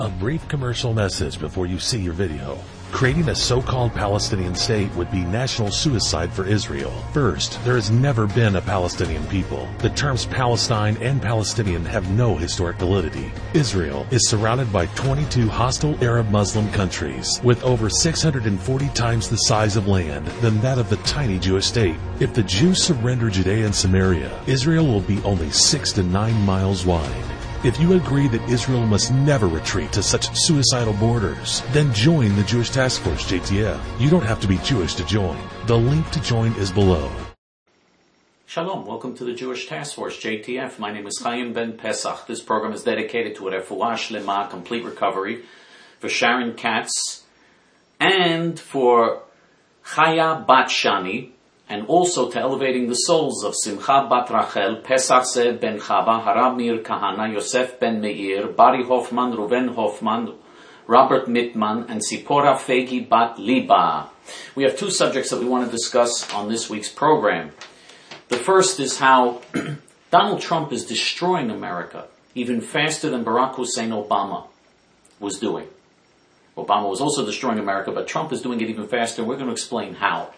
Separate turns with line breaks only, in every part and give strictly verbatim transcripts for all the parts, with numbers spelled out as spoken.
A brief commercial message before you see your video. Creating a so-called Palestinian state would be national suicide for Israel. First, there has never been a Palestinian people. The terms Palestine and Palestinian have no historic validity. Israel is surrounded by twenty-two hostile Arab Muslim countries with over six hundred forty times the size of land than that of the tiny Jewish state. If the Jews surrender Judea and Samaria, Israel will be only six to nine miles wide. If you agree that Israel must never retreat to such suicidal borders, then join the Jewish Task Force, J T F. You don't have to be Jewish to join. The link to join is below.
Shalom, welcome to the Jewish Task Force, J T F. My name is Chaim Ben Pesach. This program is dedicated to a refuah shlema, complete recovery, for Sharon Katz, and for Chaya Bat Shani, and also to elevating the souls of Simcha Bat Rachel, Pesach Zev Ben Chava, Harab Meir Kahana, Yosef Ben Meir, Bari Hoffman, Ruven Hoffman, Robert Mittman, and Sipora Fegi Bat Liba. We have two subjects that we want to discuss on this week's program. The first is how Donald Trump is destroying America even faster than Barack Hussein Obama was doing. Obama was also destroying America, but Trump is doing it even faster, and we're going to explain how.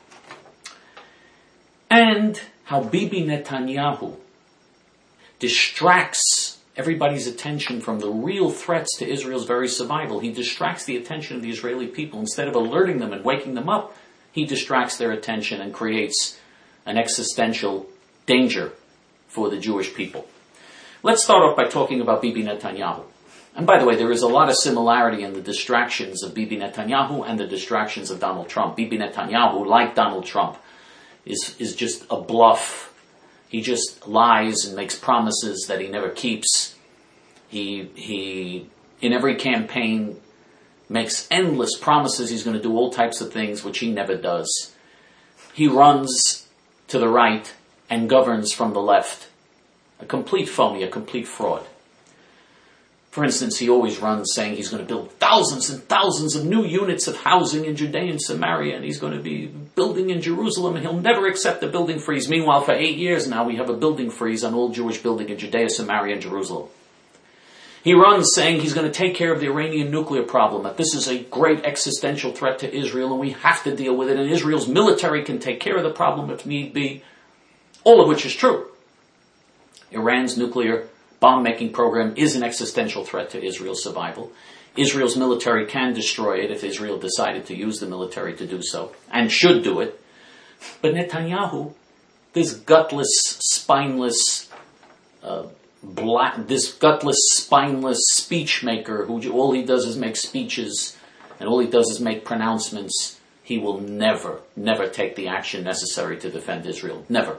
And how Bibi Netanyahu distracts everybody's attention from the real threats to Israel's very survival. He distracts the attention of the Israeli people. Instead of alerting them and waking them up, he distracts their attention and creates an existential danger for the Jewish people. Let's start off by talking about Bibi Netanyahu. And by the way, there is a lot of similarity in the distractions of Bibi Netanyahu and the distractions of Donald Trump. Bibi Netanyahu, like Donald Trump, is is just a bluff. He just lies and makes promises that he never keeps. He, he in every campaign, makes endless promises he's going to do all types of things, which he never does. He runs to the right and governs from the left. A complete phony, a complete fraud. For instance, he always runs saying he's going to build thousands and thousands of new units of housing in Judea and Samaria, and he's going to be building in Jerusalem, and he'll never accept a building freeze. Meanwhile, for eight years now, we have a building freeze on all Jewish building in Judea, Samaria, and Jerusalem. He runs saying he's going to take care of the Iranian nuclear problem, that this is a great existential threat to Israel, and we have to deal with it, and Israel's military can take care of the problem if need be, all of which is true. Iran's nuclear bomb-making program is an existential threat to Israel's survival. Israel's military can destroy it if Israel decided to use the military to do so, and should do it. But Netanyahu, this gutless, spineless, uh, black, this gutless, spineless speech maker, who all he does is make speeches, and all he does is make pronouncements, he will never, never take the action necessary to defend Israel. Never.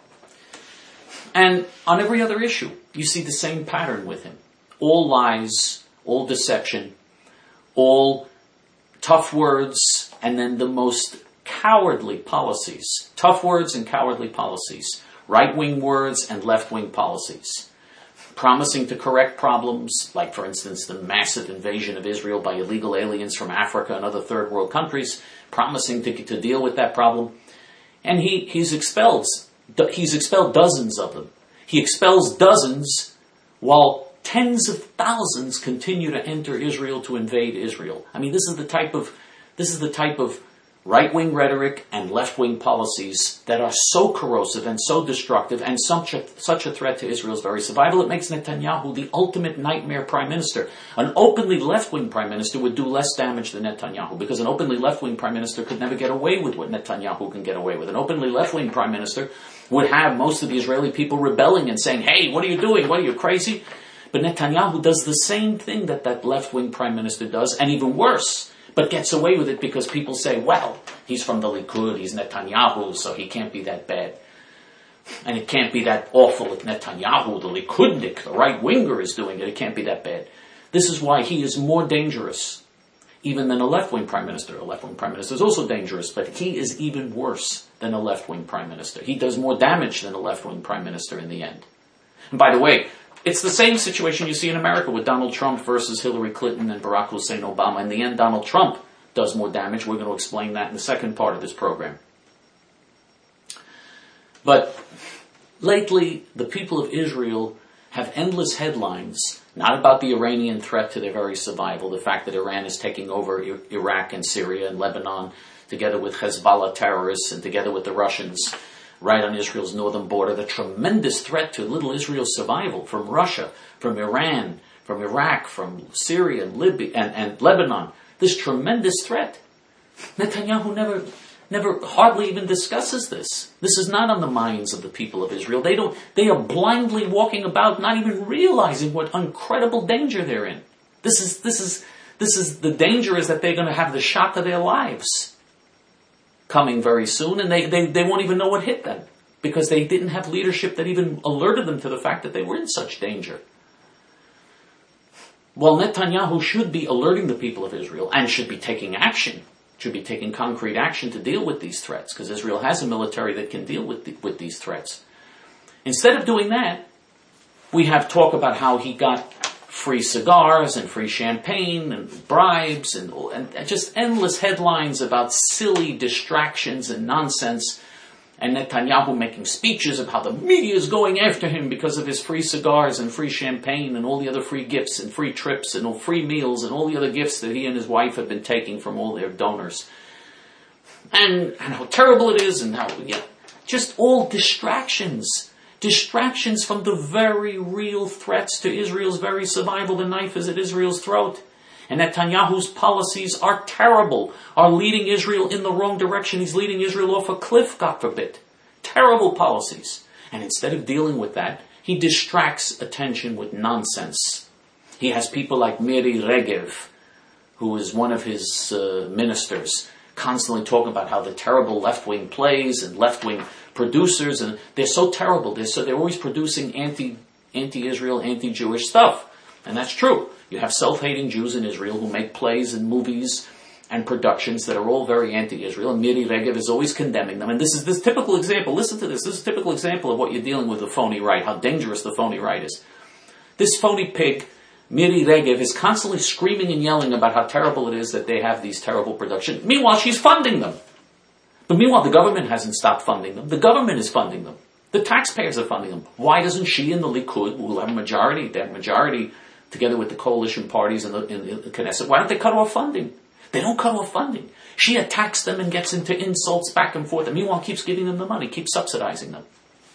And on every other issue, you see the same pattern with him. All lies, all deception, all tough words, and then the most cowardly policies. Tough words and cowardly policies. Right-wing words and left-wing policies. Promising to correct problems, like for instance the massive invasion of Israel by illegal aliens from Africa and other third world countries, promising to, to deal with that problem. And he, he's expelled He's expelled dozens of them. He expels dozens while tens of thousands continue to enter Israel to invade Israel. I mean, this is the type of this is the type of right-wing rhetoric and left-wing policies that are so corrosive and so destructive and such a, such a threat to Israel's very survival. It makes Netanyahu the ultimate nightmare prime minister. An openly left-wing prime minister would do less damage than Netanyahu, because an openly left-wing prime minister could never get away with what Netanyahu can get away with. An openly left-wing prime minister would have most of the Israeli people rebelling and saying, hey, what are you doing? What are you, crazy? But Netanyahu does the same thing that that left-wing prime minister does, and even worse, but gets away with it because people say, well, he's from the Likud, he's Netanyahu, so he can't be that bad. And it can't be that awful if Netanyahu, the Likudnik, the right-winger, is doing it. It can't be that bad. This is why he is more dangerous even than a left-wing prime minister. A left-wing prime minister is also dangerous, but he is even worse than a left-wing prime minister. He does more damage than a left-wing prime minister in the end. And by the way, it's the same situation you see in America with Donald Trump versus Hillary Clinton and Barack Hussein Obama. In the end, Donald Trump does more damage. We're going to explain that in the second part of this program. But lately, the people of Israel have endless headlines not about the Iranian threat to their very survival, the fact that Iran is taking over I- Iraq and Syria and Lebanon, together with Hezbollah terrorists and together with the Russians, right on Israel's northern border, the tremendous threat to little Israel's survival from Russia, from Iran, from Iraq, from Syria and Libya and, and Lebanon. This tremendous threat. Netanyahu never, never, hardly even discusses this. This is not on the minds of the people of Israel. They don't, they are blindly walking about, not even realizing what incredible danger they're in. This is, this is, this is, the danger is that they're going to have the shock of their lives coming very soon, and they, they, they won't even know what hit them, because they didn't have leadership that even alerted them to the fact that they were in such danger. Well, Netanyahu should be alerting the people of Israel and should be taking action, should be taking concrete action to deal with these threats, because Israel has a military that can deal with the, with these threats. Instead of doing that, we have talk about how he got free cigars and free champagne and bribes and, and just endless headlines about silly distractions and nonsense, and Netanyahu making speeches of how the media is going after him because of his free cigars and free champagne and all the other free gifts and free trips and all free meals and all the other gifts that he and his wife have been taking from all their donors. And, and how terrible it is, and how, yeah, just all distractions. Distractions from the very real threats to Israel's very survival. The knife is at Israel's throat. And Netanyahu's policies are terrible, are leading Israel in the wrong direction. He's leading Israel off a cliff, God forbid. Terrible policies. And instead of dealing with that, he distracts attention with nonsense. He has people like Miri Regev, who is one of his uh, ministers, constantly talking about how the terrible left-wing plays and left-wing producers, and they're so terrible. They're, so, they're always producing anti, anti-Israel, anti-Jewish stuff. And that's true. You have self-hating Jews in Israel who make plays and movies and productions that are all very anti-Israel, and Miri Regev is always condemning them. And this is this typical example. Listen to this. This is a typical example of what you're dealing with, the phony right, how dangerous the phony right is. This phony pig, Miri Regev, is constantly screaming and yelling about how terrible it is that they have these terrible productions. Meanwhile, she's funding them. But meanwhile, the government hasn't stopped funding them. The government is funding them. The taxpayers are funding them. Why doesn't she and the Likud, who will have a majority, that majority, together with the coalition parties in the, in the Knesset, why don't they cut off funding? They don't cut off funding. She attacks them and gets into insults back and forth, and meanwhile keeps giving them the money, keeps subsidizing them.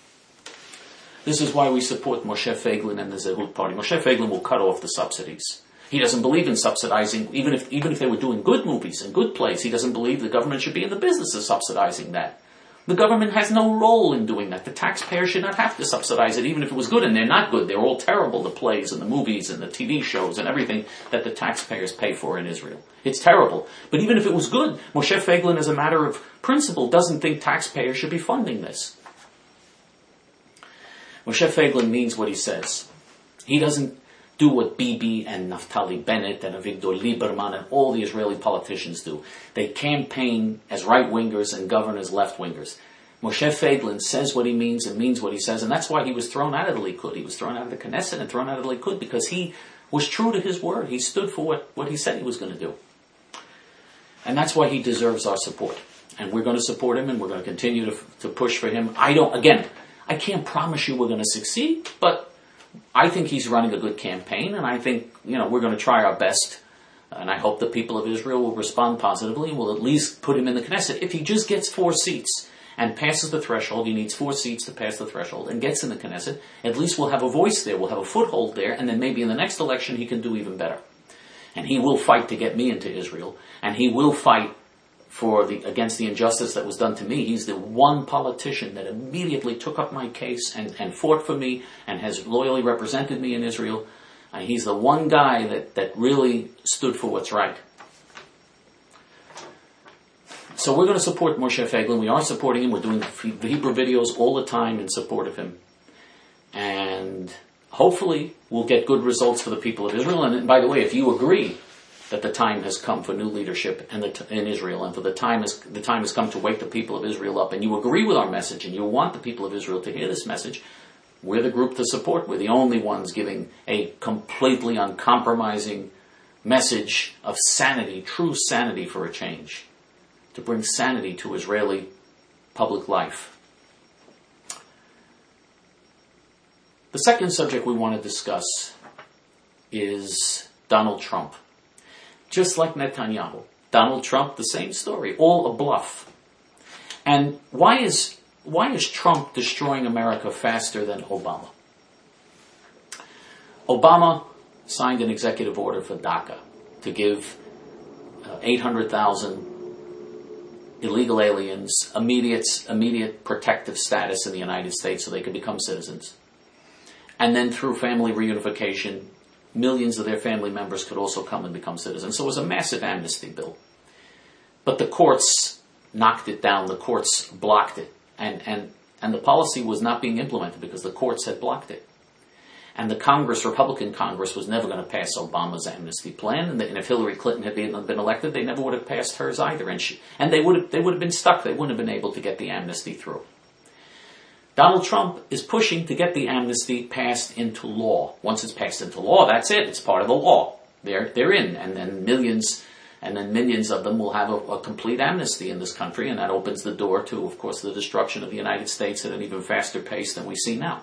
This is why we support Moshe Feiglin and the Zehut Party. Moshe Feiglin will cut off the subsidies. He doesn't believe in subsidizing, even if even if they were doing good movies and good plays, he doesn't believe the government should be in the business of subsidizing that. The government has no role in doing that. The taxpayer should not have to subsidize it, even if it was good, and they're not good. They're all terrible, the plays and the movies and the T V shows and everything that the taxpayers pay for in Israel. It's terrible. But even if it was good, Moshe Feiglin, as a matter of principle, doesn't think taxpayers should be funding this. Moshe Feiglin means what he says. He doesn't do what Bibi and Naftali Bennett and Avigdor Lieberman and all the Israeli politicians do. They campaign as right-wingers and govern as left-wingers. Moshe Feiglin says what he means and means what he says, and that's why he was thrown out of the Likud. He was thrown out of the Knesset and thrown out of the Likud because he was true to his word. He stood for what, what he said he was going to do. And that's why he deserves our support. And we're going to support him, and we're going to continue to, to push for him. I don't, again, I can't promise you we're going to succeed, but I think he's running a good campaign, and I think, you know, we're going to try our best, and I hope the people of Israel will respond positively and will at least put him in the Knesset. If he just gets four seats and passes the threshold, he needs four seats to pass the threshold, and gets in the Knesset, at least we'll have a voice there, we'll have a foothold there, and then maybe in the next election he can do even better. And he will fight to get me into Israel, and he will fight for the against the injustice that was done to me. He's the one politician that immediately took up my case and, and fought for me and has loyally represented me in Israel. And he's the one guy that, that really stood for what's right. So we're going to support Moshe Feiglin. We are supporting him. We're doing Hebrew videos all the time in support of him. And hopefully we'll get good results for the people of Israel. And by the way, if you agree that the time has come for new leadership in, the t- in Israel, and for the time has the time has come to wake the people of Israel up, and you agree with our message, and you want the people of Israel to hear this message, we're the group to support. We're the only ones giving a completely uncompromising message of sanity, true sanity for a change, to bring sanity to Israeli public life. The second subject we want to discuss is Donald Trump. Just like Netanyahu. Donald Trump, the same story. All a bluff. And why is, why is Trump destroying America faster than Obama? Obama signed an executive order for DACA to give uh, eight hundred thousand illegal aliens immediate, immediate protective status in the United States so they could become citizens. And then through family reunification, millions of their family members could also come and become citizens. So it was a massive amnesty bill. But the courts knocked it down. The courts blocked it. And, and, and the policy was not being implemented because the courts had blocked it. And the Congress, Republican Congress, was never going to pass Obama's amnesty plan. And, the, and if Hillary Clinton had been, been elected, they never would have passed hers either. And, she, and they would have, they would have been stuck. They wouldn't have been able to get the amnesty through. Donald Trump is pushing to get the amnesty passed into law. Once it's passed into law, that's it. It's part of the law. They're, they're in. And then millions, and then millions of them will have a, a complete amnesty in this country. And that opens the door to, of course, the destruction of the United States at an even faster pace than we see now.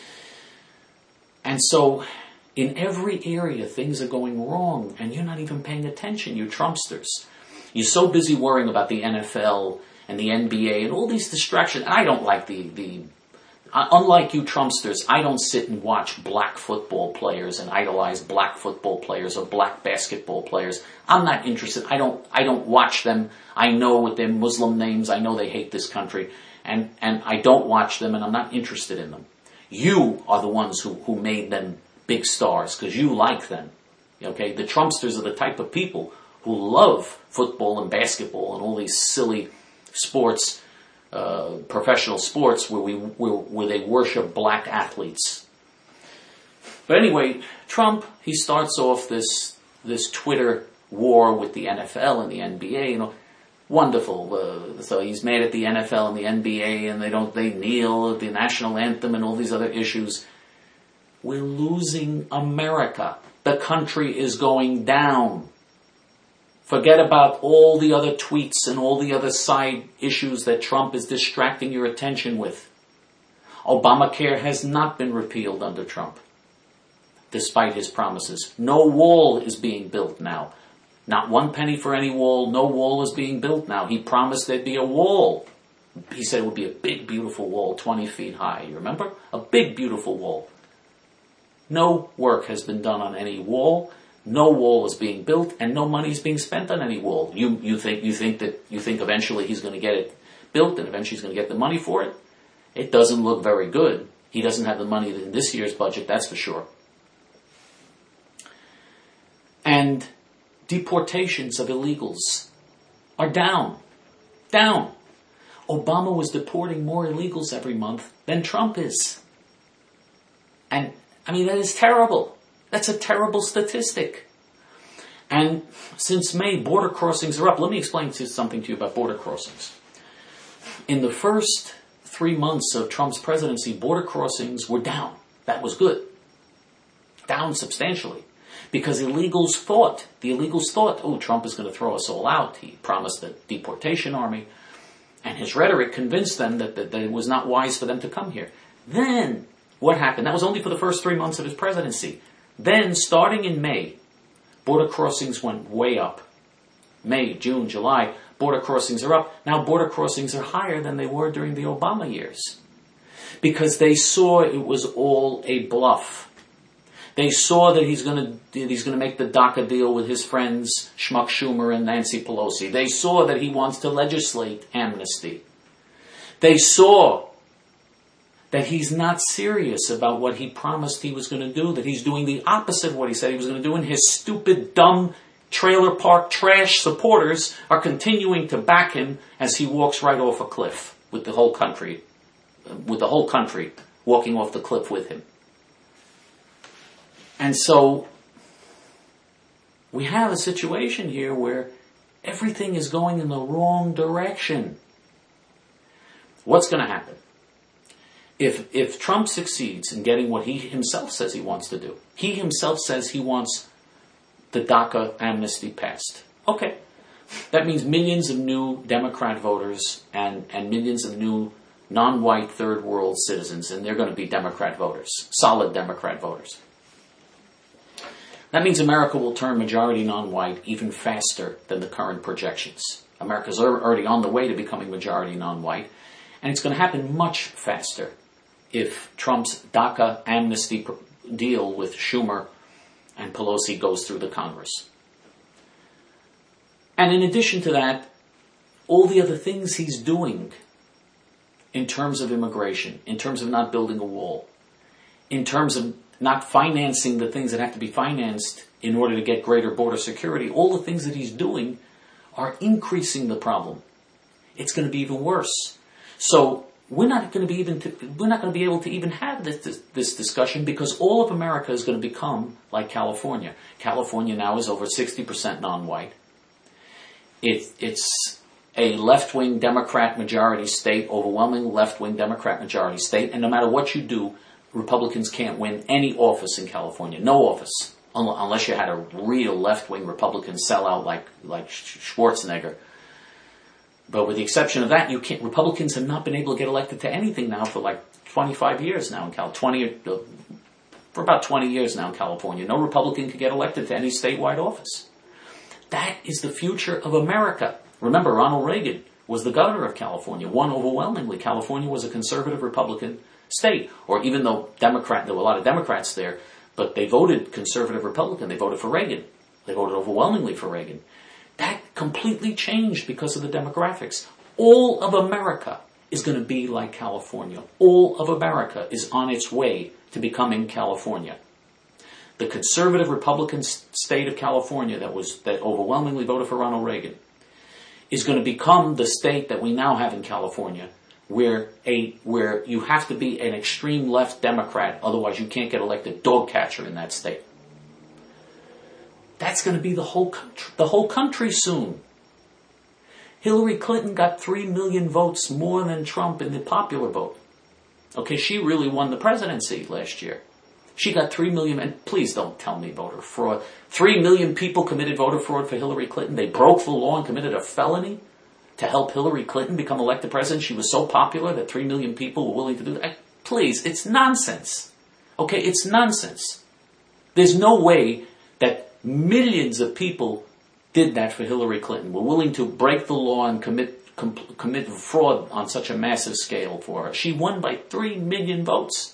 And so, in every area, things are going wrong, and you're not even paying attention, you Trumpsters. You're so busy worrying about the N F L and the N B A and all these distractions. I don't like the, the uh, unlike you Trumpsters, I don't sit and watch black football players and idolize black football players or black basketball players. I'm not interested. I don't, I don't watch them. I know with their Muslim names, I know they hate this country, and, and I don't watch them, and I'm not interested in them. You are the ones who, who made them big stars because you like them. Okay, the Trumpsters are the type of people who love football and basketball and all these silly sports, uh, professional sports where we where, where they worship black athletes. But anyway, Trump, he starts off this this Twitter war with the N F L and the N B A. You know, wonderful. Uh, so he's mad at the N F L and the N B A, and they don't they kneel at the national anthem and all these other issues. We're losing America. The country is going down. Forget about all the other tweets and all the other side issues that Trump is distracting your attention with. Obamacare has not been repealed under Trump, despite his promises. No wall is being built now. Not one penny for any wall. No wall is being built now. He promised there'd be a wall. He said it would be a big, beautiful wall, twenty feet high. You remember? A big, beautiful wall. No work has been done on any wall. No wall is being built, and no money is being spent on any wall. You you think you think that you think eventually he's going to get it built, and eventually he's going to get the money for it? It doesn't look very good. He doesn't have the money in this year's budget, that's for sure. And deportations of illegals are down. Down. Obama was deporting more illegals every month than Trump is. And, I mean, that is terrible. That's a terrible statistic. And since May, border crossings are up. Let me explain to something to you about border crossings. In the first three months of Trump's presidency, border crossings were down. That was good. Down substantially. Because illegals thought, the illegals thought, oh, Trump is going to throw us all out. He promised a deportation army. And his rhetoric convinced them that, that, that it was not wise for them to come here. Then, what happened? That was only for the first three months of his presidency. Then, starting in May, border crossings went way up. May, June, July, border crossings are up. Now border crossings are higher than they were during the Obama years. Because they saw it was all a bluff. They saw that he's going to he's going to make the DACA deal with his friends Schmuck Schumer and Nancy Pelosi. They saw that he wants to legislate amnesty. They saw that he's not serious about what he promised he was going to do, that he's doing the opposite of what he said he was going to do, and his stupid, dumb, trailer park trash supporters are continuing to back him as he walks right off a cliff with the whole country, with the whole country walking off the cliff with him. And so we have a situation here where everything is going in the wrong direction. What's going to happen? If if Trump succeeds in getting what he himself says he wants to do, he himself says he wants the DACA amnesty passed. Okay. That means millions of new Democrat voters and, and millions of new non-white third world citizens, and they're going to be Democrat voters, solid Democrat voters. That means America will turn majority non-white even faster than the current projections. America's already on the way to becoming majority non-white, and it's going to happen much faster if Trump's DACA amnesty deal with Schumer and Pelosi goes through the Congress. And in addition to that, all the other things he's doing in terms of immigration, in terms of not building a wall, in terms of not financing the things that have to be financed in order to get greater border security, all the things that he's doing are increasing the problem. It's going to be even worse. So we're not going to be even to, we're not going to be able to even have this, this this discussion, because all of America is going to become like California. California now is over sixty percent non-white. It, it's a left-wing Democrat majority state, overwhelming left-wing Democrat majority state, and no matter what you do, Republicans can't win any office in California. No office. Unless you had a real left-wing Republican sellout like, like Schwarzenegger. But with the exception of that, you can't, Republicans have not been able to get elected to anything now for like twenty-five years now in Cal, twenty, for about twenty years now in California. No Republican can get elected to any statewide office. That is the future of America. Remember, Ronald Reagan was the governor of California, won overwhelmingly. California was a conservative Republican state, or even though Democrat, there were a lot of Democrats there, but they voted conservative Republican. They voted for Reagan. They voted overwhelmingly for Reagan. That completely changed because of the demographics. All of America is going to be like California. All of America is on its way to becoming California. The conservative Republican state of California that was that overwhelmingly voted for Ronald Reagan is going to become the state that we now have in California, where a where you have to be an extreme left Democrat, otherwise you can't get elected dog catcher in that state. That's going to be the whole country, the whole country soon. Hillary Clinton got three million votes more than Trump in the popular vote. Okay, she really won the presidency last year. She got three million, and please don't tell me voter fraud. Three million people committed voter fraud for Hillary Clinton. They broke the law and committed a felony to help Hillary Clinton become elected president. She was so popular that three million people were willing to do that. Please, it's nonsense. Okay, it's nonsense. There's no way that millions of people did that for Hillary Clinton, were willing to break the law and commit com- commit fraud on such a massive scale for her. She won by three million votes.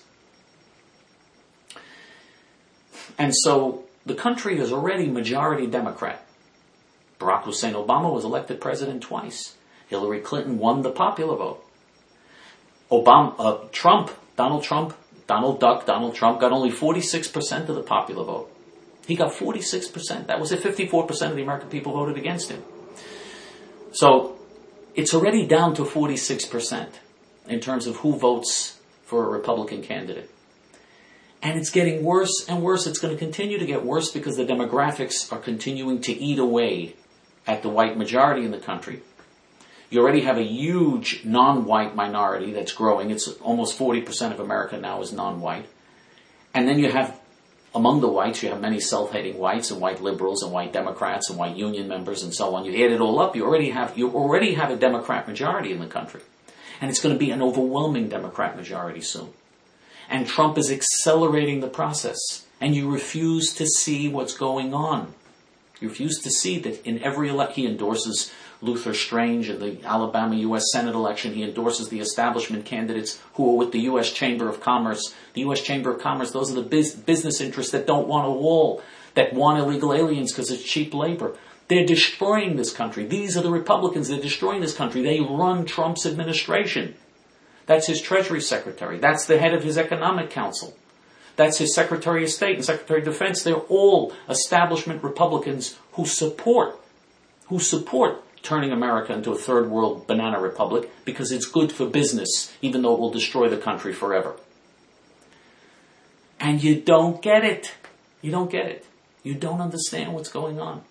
And so the country is already majority Democrat. Barack Hussein Obama was elected president twice. Hillary Clinton won the popular vote. Obama, uh, Trump, Donald Trump, Donald Duck, Donald Trump got only forty-six percent of the popular vote. He got forty-six percent. That was it. fifty-four percent of the American people voted against him. So it's already down to forty-six percent in terms of who votes for a Republican candidate. And it's getting worse and worse. It's going to continue to get worse because the demographics are continuing to eat away at the white majority in the country. You already have a huge non-white minority that's growing. It's almost forty percent of America now is non-white. And then you have, among the whites, you have many self-hating whites and white liberals and white Democrats and white union members and so on. You add it all up, you already have you already have a Democrat majority in the country. And it's going to be an overwhelming Democrat majority soon. And Trump is accelerating the process. And you refuse to see what's going on. You refuse to see that in every election, he endorses Luther Strange in the Alabama U S Senate election. He endorses the establishment candidates who are with the U S Chamber of Commerce. The U S Chamber of Commerce, those are the biz- business interests that don't want a wall, that want illegal aliens because it's cheap labor. They're destroying this country. These are the Republicans. They're destroying this country. They run Trump's administration. That's his Treasury Secretary. That's the head of his Economic Council. That's his Secretary of State and Secretary of Defense. They're all establishment Republicans who support, who support turning America into a third world banana republic because it's good for business, even though it will destroy the country forever. And you don't get it. You don't get it. You don't understand what's going on.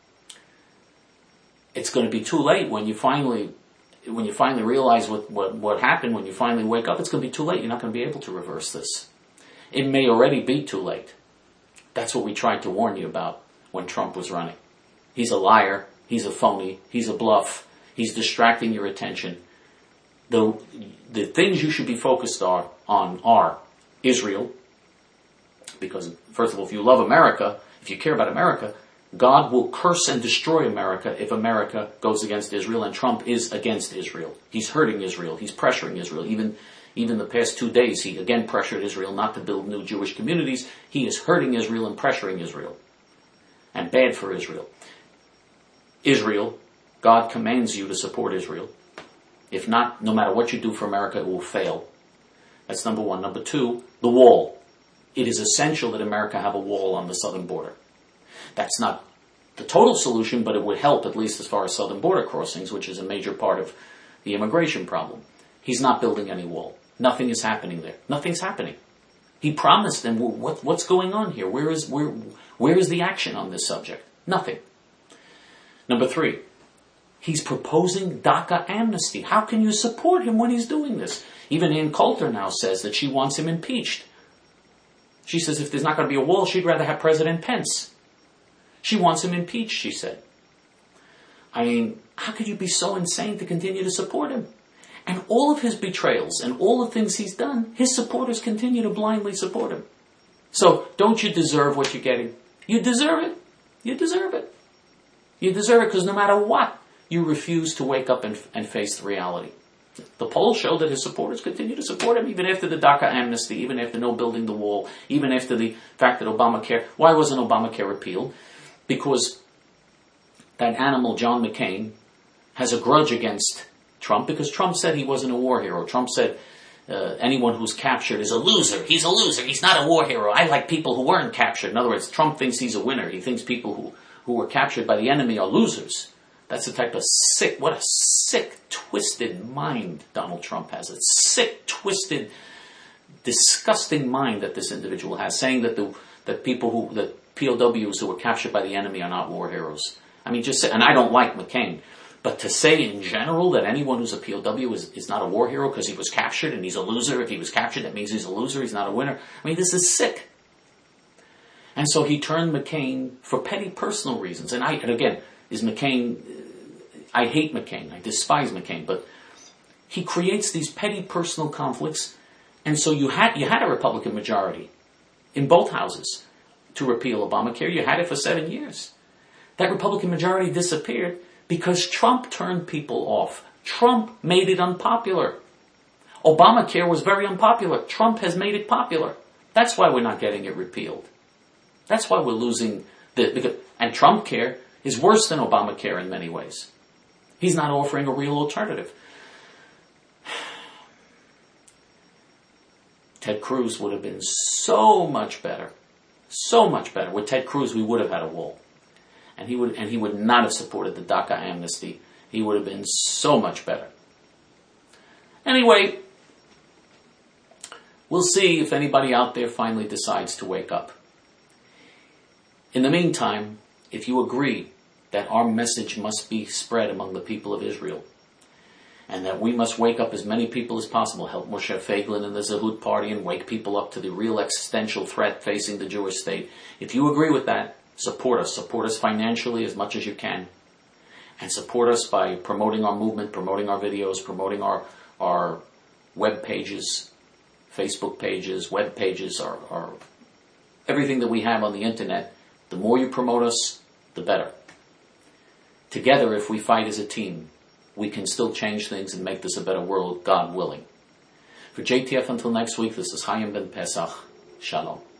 It's going to be too late when you finally, when you finally realize what, what, what happened, when you finally wake up, it's going to be too late. You're not going to be able to reverse this. It may already be too late. That's what we tried to warn you about when Trump was running. He's a liar. He's a phony. He's a bluff. He's distracting your attention. The, the things you should be focused on, on are Israel, because first of all, if you love America, if you care about America, God will curse and destroy America if America goes against Israel, and Trump is against Israel. He's hurting Israel. He's pressuring Israel. Even, even the past two days, he again pressured Israel not to build new Jewish communities. He is hurting Israel and pressuring Israel. And bad for Israel. Israel, God commands you to support Israel. If not, no matter what you do for America, it will fail. That's number one. Number two, the wall. It is essential that America have a wall on the southern border. That's not the total solution, but it would help, at least as far as southern border crossings, which is a major part of the immigration problem. He's not building any wall. Nothing is happening there. Nothing's happening. He promised them, what, what's going on here? Where is, where, where is the action on this subject? Nothing. Number three, he's proposing DACA amnesty. How can you support him when he's doing this? Even Ann Coulter now says that she wants him impeached. She says if there's not going to be a wall, she'd rather have President Pence. She wants him impeached, she said. I mean, how could you be so insane to continue to support him? And all of his betrayals and all the things he's done, his supporters continue to blindly support him. So, don't you deserve what you're getting? You deserve it. You deserve it. You deserve it because no matter what, you refuse to wake up and, and face the reality. The polls show that his supporters continue to support him even after the DACA amnesty, even after no building the wall, even after the fact that Obamacare... Why wasn't Obamacare repealed? Because that animal, John McCain, has a grudge against Trump because Trump said he wasn't a war hero. Trump said uh, anyone who's captured is a loser. He's a loser. He's not a war hero. I like people who weren't captured. In other words, Trump thinks he's a winner. He thinks people who, who were captured by the enemy are losers. That's the type of sick, what a sick, twisted mind Donald Trump has. A sick, twisted, disgusting mind that this individual has, saying that the that people who, that P O Ws who were captured by the enemy are not war heroes. I mean, just say, and I don't like McCain, but to say in general that anyone who's a P O W is, is not a war hero because he was captured and he's a loser. If he was captured, that means he's a loser. He's not a winner. I mean, this is sick. And so he turned McCain for petty personal reasons. And I, and again, is McCain, I hate McCain. I despise McCain, but he creates these petty personal conflicts. And so you had, you had a Republican majority in both houses to repeal Obamacare. You had it for seven years. That Republican majority disappeared because Trump turned people off. Trump made it unpopular. Obamacare was very unpopular. Trump has made it popular. That's why we're not getting it repealed. That's why we're losing the, because, and Trump care is worse than Obamacare in many ways. He's not offering a real alternative. Ted Cruz would have been so much better. So much better. With Ted Cruz, we would have had a wall. And he would, and he would not have supported the DACA amnesty. He would have been so much better. Anyway, we'll see if anybody out there finally decides to wake up. In the meantime, if you agree that our message must be spread among the people of Israel, and that we must wake up as many people as possible, help Moshe Feiglin and the Zehut Party, and wake people up to the real existential threat facing the Jewish state. If you agree with that, support us. Support us financially as much as you can. And support us by promoting our movement, promoting our videos, promoting our, our web pages, Facebook pages, web pages, our, our, everything that we have on the internet. The more you promote us, the better. Together, if we fight as a team, we can still change things and make this a better world, God willing. For J T F until next week, this is Chaim Ben Pesach. Shalom.